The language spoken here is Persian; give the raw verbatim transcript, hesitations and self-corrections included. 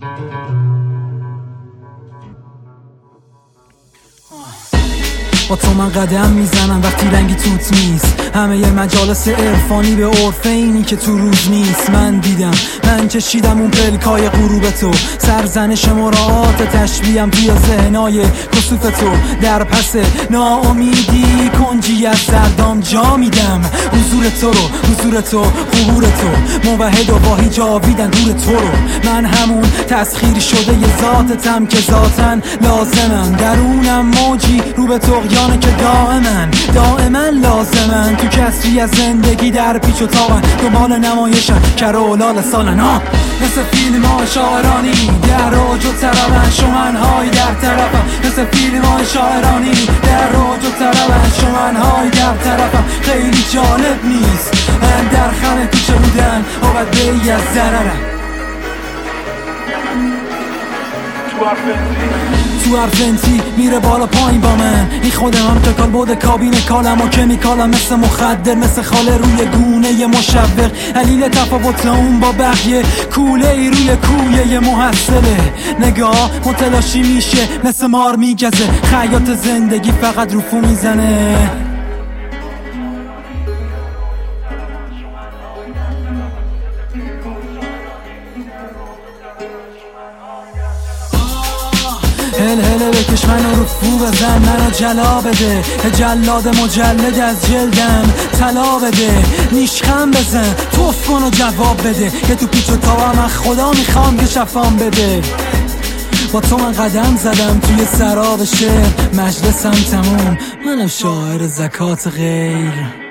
با تو من قدم میزنم وقتی رنگی توت نیست، همه ی مجالس عرفانی به عرف اینی که تو روز نیست. من دیدم، من چشیدم اون پلکای غروب تو، سرزنش مراعات تشبیهم توی ذهنای کسوف تو. در پس ناامیدی کنجی از سردام جا میدم، حضور تو رو، حضور تو، قبور تو، موحد و واهی جاویدن دور تو رو. من همون تسخیر شده ی ذاتتم که ذاتن لازمم، درونم موجی رو به طغیانه که دائما دائما لازمن. تو کسری از زندگی در پیچ و تابن، دنبال نمایشن کرولال سالن ها، مثل فیلم های شاعرانی در اوج و طربن، شمنهای در طرفم. مثل فیلم های شاعرانی در اوج و طربن، شمنهای در طرفم. خیلی جالب نیست من در خم کوچه بودن و بعد بی از ضررم. تو ارفنتی میره بالا پایین با من، این خودم هم تکال بوده کابین کالم و کمیکالم، مثل مخدر، مثل خاله روی گونه ی مشوق. علیل تفاوت اون با بقیه، کوله ای روی کویه ی محصله. نگاه متلاشی میشه مثل مار میگزه، خیاط زندگی فقط روفو میزنه. هل هله بکش منو رو فو بزن، منو جلا بده، جلاد مجلد از جلدم طلا بده. نیشخم بزن، توف کن و جواب بده، که تو پیچ و تابم از خدا میخوام که شفام بده. با تو من قدم زدم توی سراب شعر، مجلسم تموم، منم شاعر زکات غیر.